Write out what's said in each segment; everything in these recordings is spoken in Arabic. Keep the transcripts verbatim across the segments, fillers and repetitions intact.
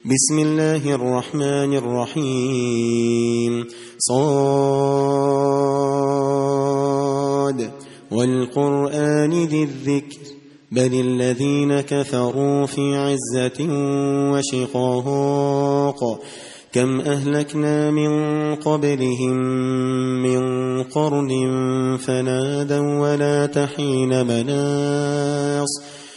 بسم الله الرحمن الرحيم. صاد والقرآن ذي الذكر بل الذين كفروا في عزة وشقاق كم أهلكنا من قبلهم من قرن فنادوا ولا تحين مناص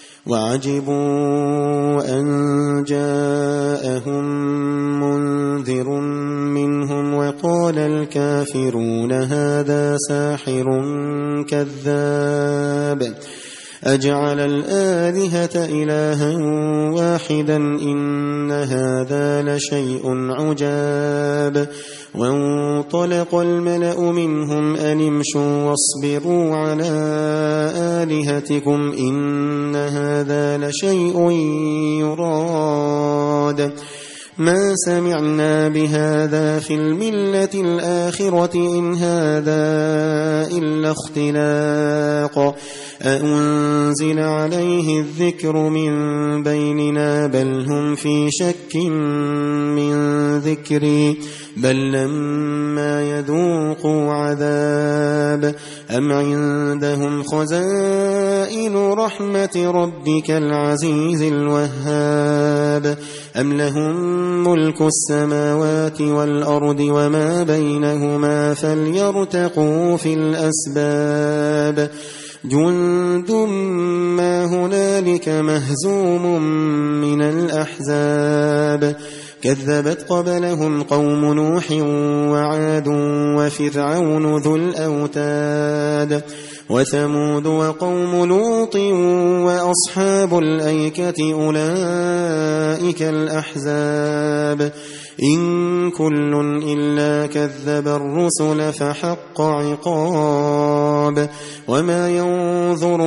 وعجبوا أن جاءهم منذر منهم وقال الكافرون هذا ساحر كذاب أجعل الآلهة إلها واحدا إن هذا لشيء عجاب وانطلق الملأ منهم أن امشوا واصبروا على آلهتكم إن هذا لشيء يراد ما سمعنا بهذا في الملة الآخرة إن هذا إلا اختلاق أأنزل عليه الذكر من بيننا بل هم في شك من ذكري بل لما يذوقوا عذاب أم عندهم خزائن رحمة ربك العزيز الوهاب أم لهم ملك السماوات والأرض وما بينهما فليرتقوا في الأسباب جند ما هنالك مهزوم من الأحزاب كذبت قبلهم قوم نوح وعاد وفرعون ذو الأوتاد وثمود وقوم لوط وأصحاب الأيكة أولئك الأحزاب إن كل إلا كذب الرسل فحق عقاب وما ينظر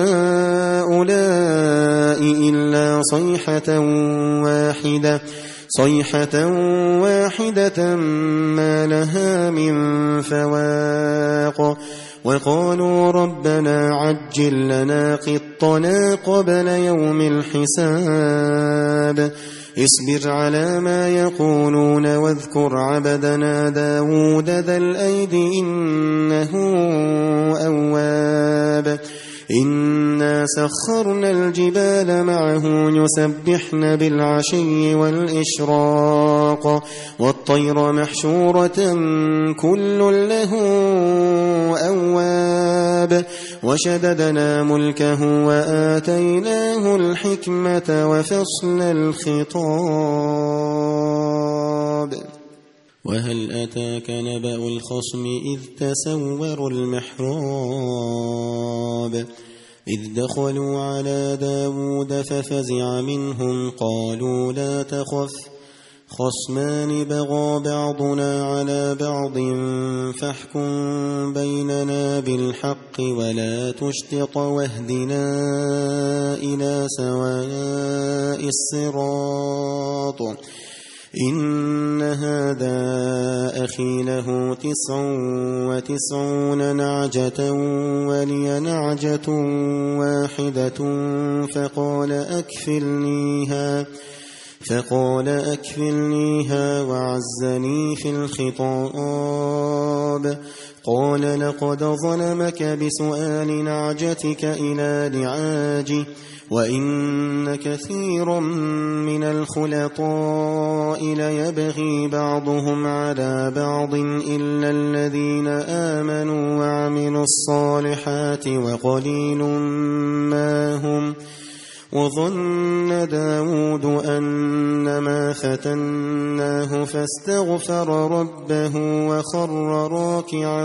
هؤلاء إلا صيحة واحدة صيحة واحدة ما لها من فواق وقالوا ربنا عجل لنا قطنا قبل يوم الحساب اصبر على ما يقولون واذكر عبدنا داود ذا الأيد إنه أواب إنا سخرنا الجبال معه يسبحن بالعشي والإشراق والطير محشورة كل له أواب وشددنا ملكه وآتيناه الحكمة وفصل الخطاب وهل أتاك نبأ الخصم إذ تسوروا المحراب إذ دخلوا على داود ففزع منهم قالوا لا تخف خصمان بغى بعضنا على بعض فاحكم بيننا بالحق ولا تشطط واهدنا إلى سواء الصراط إن هذا أخي له تسع وتسعون نعجة ولي نعجة واحدة فقال أكفلنيها فقال أكفلنيها وعزني في الخطاب قال لقد ظلمك بسؤال نعجتك إلى نعاجه وإن كثيرا من الخلطاء ليبغي بعضهم على بعض إلا الذين آمنوا وعملوا الصالحات وقليل ما هم وظن داود أنما فتناه فاستغفر ربه وخر راكعا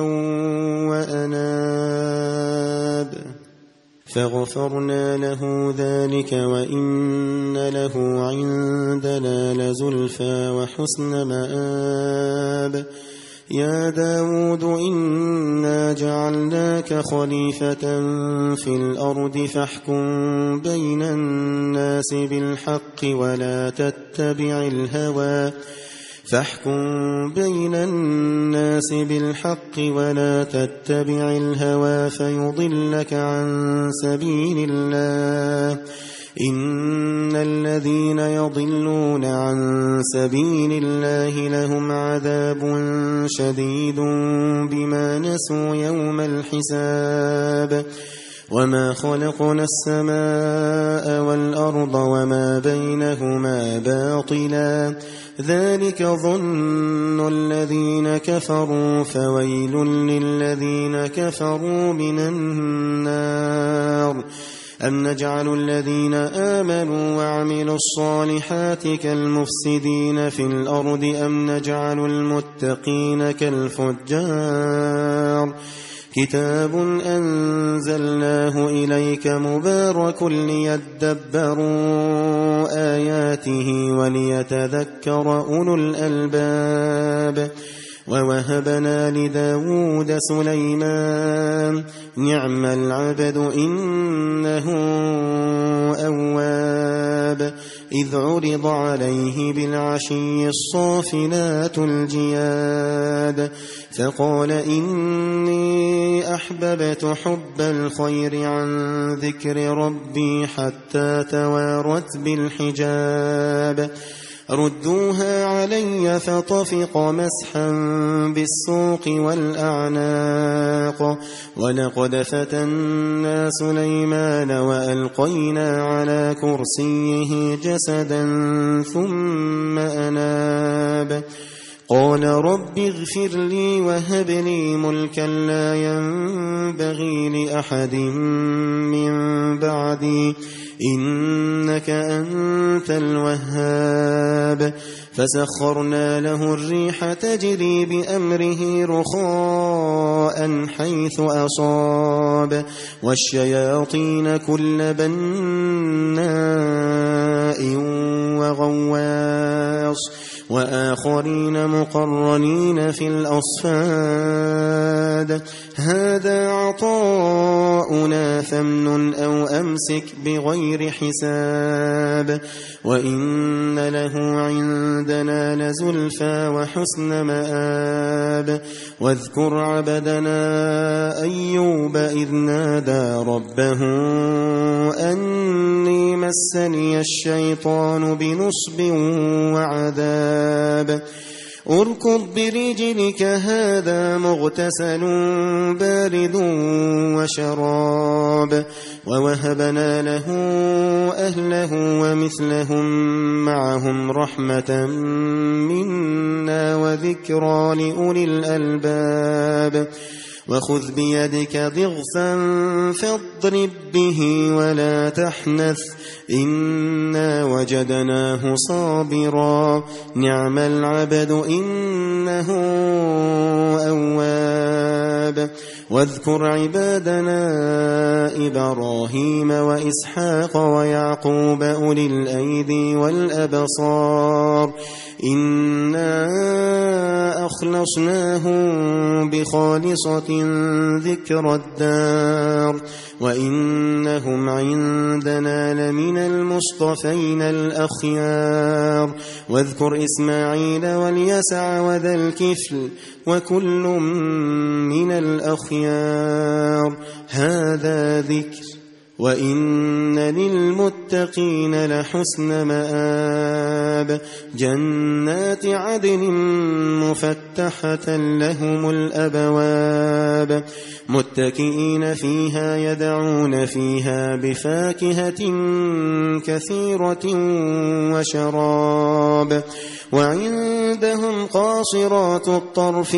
وأناب فغفرنا له ذلك وإن له عندنا لزلفى وحسن مآب يا داود إنا جعلناك خليفة في الأرض فاحكم بين الناس بالحق ولا تتبع الهوى فاحكم بين الناس بالحق ولا تتبع الهوى فيضلك عن سبيل الله إن الذين يضلون عن سبيل الله لهم عذاب شديد بما نسوا يوم الحساب وما خلقنا السماء والأرض وما بينهما باطلا ذلك ظن الذين كفروا فويل للذين كفروا من النار أم نجعل الذين آمنوا وعملوا الصالحات كالمفسدين في الأرض أم نجعل المتقين كالفجار كتاب أنزلناه إليك مبارك ليدبروا آياته وليتذكر أولو الألباب ووهبنا لداود سليمان نعم العبد إنه أواب إذ عرض عليه بالعشي الصافنات الجياد فقال إني أحببت حب الخير عن ذكر ربي حتى توارت بالحجاب ردوها علي فطفق مسحا بالسوق والأعناق ولقد فتنا سليمان وألقينا على كرسيه جسدا ثم أناب قال رب اغفر لي وهب لي ملكا لا ينبغي لأحد من بعدي إنك أنت الوهاب فسخرنا له الريح تجري بأمره رخاء حيث أصاب والشياطين كل بناء وغواص وآخرين مقرنين في الأصفاد هذا عطاؤنا فامنن أو أمسك بغير حساب وإن له عندنا لزلفى وحسن مآب واذكر عبدنا أيوب إذ نادى ربه أني مسني الشيطان بنصب وعذاب اركض برجلك هذا مغتسل بارد وشراب ووهبنا له أهله ومثلهم معهم رحمة منا وذكرى لأولي الألباب وخذ بيدك ضغثا فاضرب به ولا تحنث إنا وجدناه صابرا نعم العبد إنه أواب واذكر عبادنا إبراهيم وإسحاق ويعقوب أولي الأيدي والأبصار إنا أخلصناهم بخالصة ذكر الدار وإنهم عندنا لمن المصطفين الأخيار واذكر إسماعيل واليسع وذا الكفل وكل من الأخيار هذا ذكر وإن للمتقين لحسن مآب جنات عدن مفتحة لهم الأبواب متكئين فيها يدعون فيها بفاكهة كثيرة وشراب وعندهم قاصرات الطرف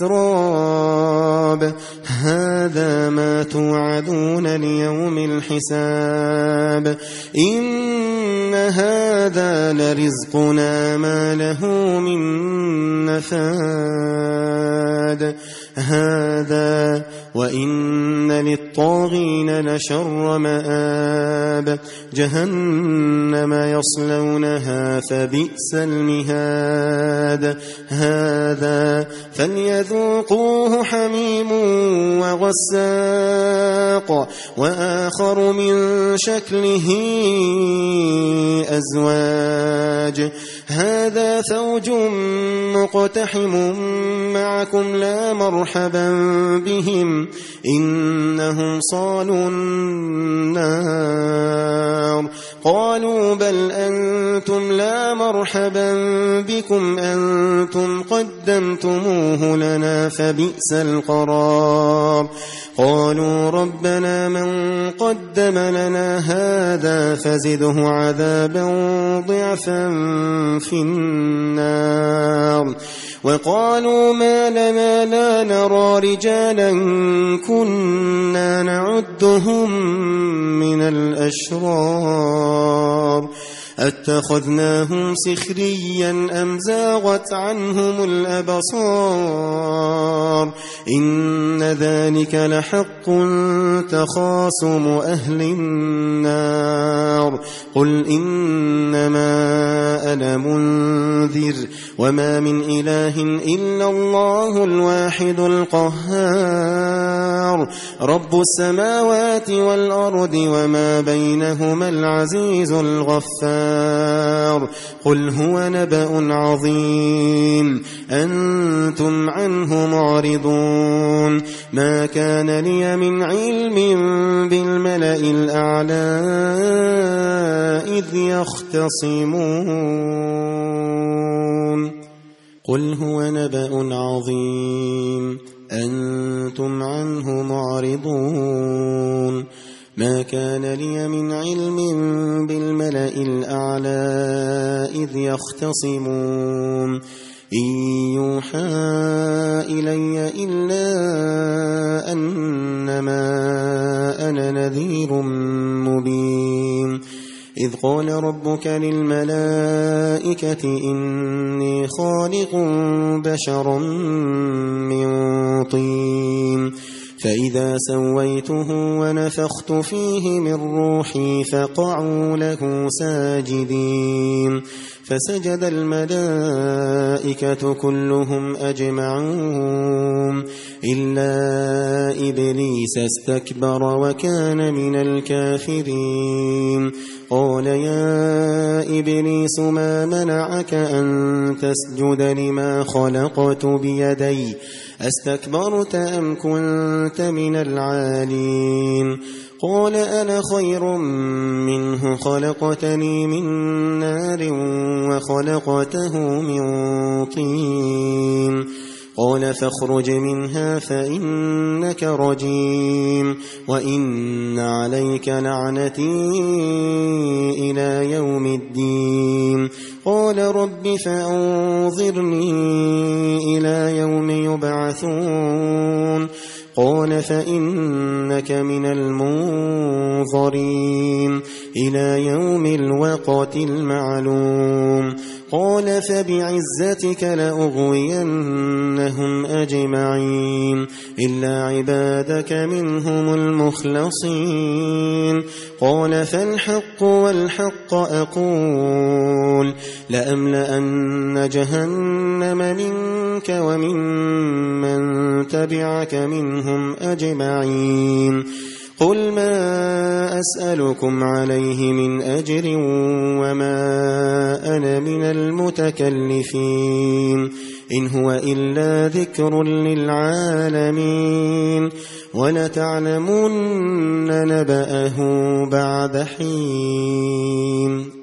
أتراب هذا ما توعدون ليوم الحساب إن هذا لرزقنا ما له من نفاد هذا وإن للطاغين لشر مآب جهنم يصلونها فبئس المهاد هذا فليذوقوه حميم وغساق وآخر من شكله أزواج هذا فوج مقتحم معكم لا مرحبا بهم إنهم صالوا النار قالوا بل أنتم لا مرحبا بكم أنتم قدمتموه لنا فبئس القرار قالوا ربنا من قدم لنا هذا فزده عذابا ضعفا في النار وقالوا ما لنا لا نرى رجالا كنا نعدهم من الأشرار أتخذناهم سخريا أم زاغت عنهم الأبصار إن ذلك لحق تخاصم أهل النار قل إنما أنا منذر وما من إله إلا الله الواحد القهار رب السماوات والأرض وما بينهما العزيز الغفار قل هو نبأ عظيم أنتم عنه معرضون ما كان لي من علم بالملأ الأعلى إذ يختصمون قل هو نبأ عظيم أنتم عنه معرضون ما كان لي من علم بالملأ الأعلى إذ يختصمون إن يوحى إلي إلا أنما أنا نذير مبين إذ قال ربك للملائكة إني خالق بشرا من طين فإذا سويته ونفخت فيه من روحي فقعوا له ساجدين فسجد الملائكة كلهم أجمعون إلا إبليس استكبر وكان من الكافرين قال يا إبليس ما منعك أن تسجد لما خلقت بيدي أستكبرت أم كنت من العالين قال أنا خير منه خلقتني من نار وخلقته من طين قال فاخرج منها فإنك رجيم وإن عليك لعنتي إلى يوم الدين قال رب فأنظرني إلى يوم يبعثون قال فإنك من المنظرين إلى يوم الوقت المعلوم قال فبعزتك لأغوينهم أجمعين إلا عبادك منهم المخلصين قال فالحق والحق أقول لأملأن جهنم منك ومن من تبعك منهم أجمعين قل ما أسألكم عليه من أجر وما أنا من المتكلفين إن هو إلا ذكر للعالمين ولتعلمن نبأه بعد حين.